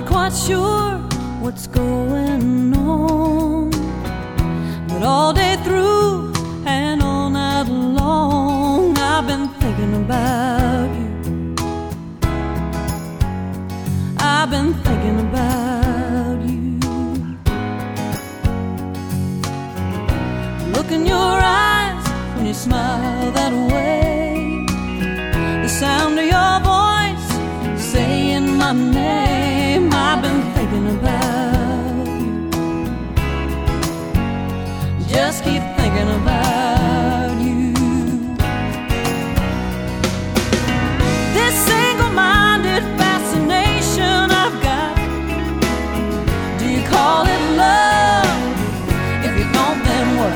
not quite sure what's going on, but all day through and all night long I've been thinking about you. I've been thinking about you. Look in your eyes when you smile that way, the sound of your voice saying my name. I've been thinking about you. Just keep thinking about you. This single-minded fascination I've got, do you call it love? If you don't, then what?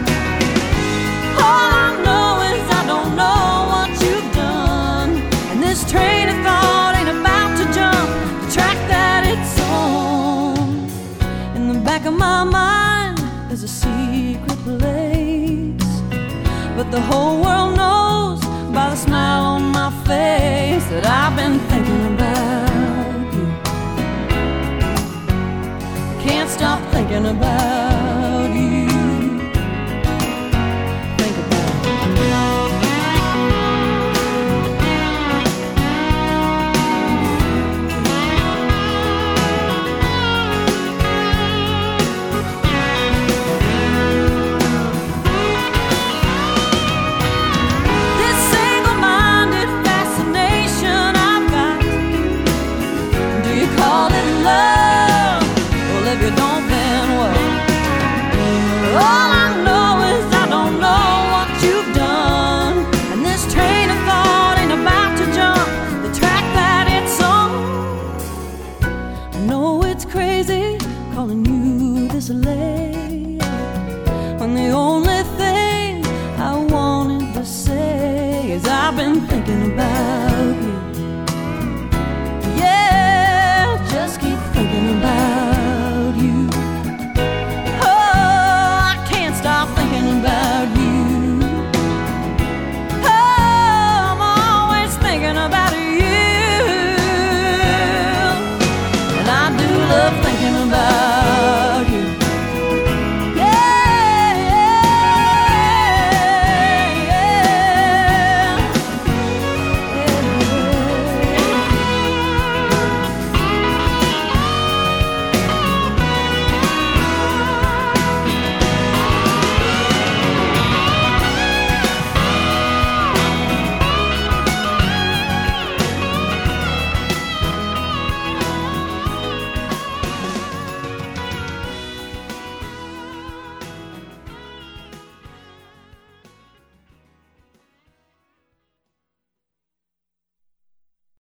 All I know is I don't know what you've done, and this train of thought ain't about to jump the track that it's on. In the back of my mind there's a secret place, but the whole world knows by the smile on my face that I've been thinking about you. Can't stop thinking about you. Think about you. This single-minded fascination I've got, do you call it love? Well, if you don't, then what? All I know is I don't know what you've done, and this train of thought ain't about to jump the track that it's on. I know it's crazy calling you this late, when the only thing I wanted to say is I've been thinking about you.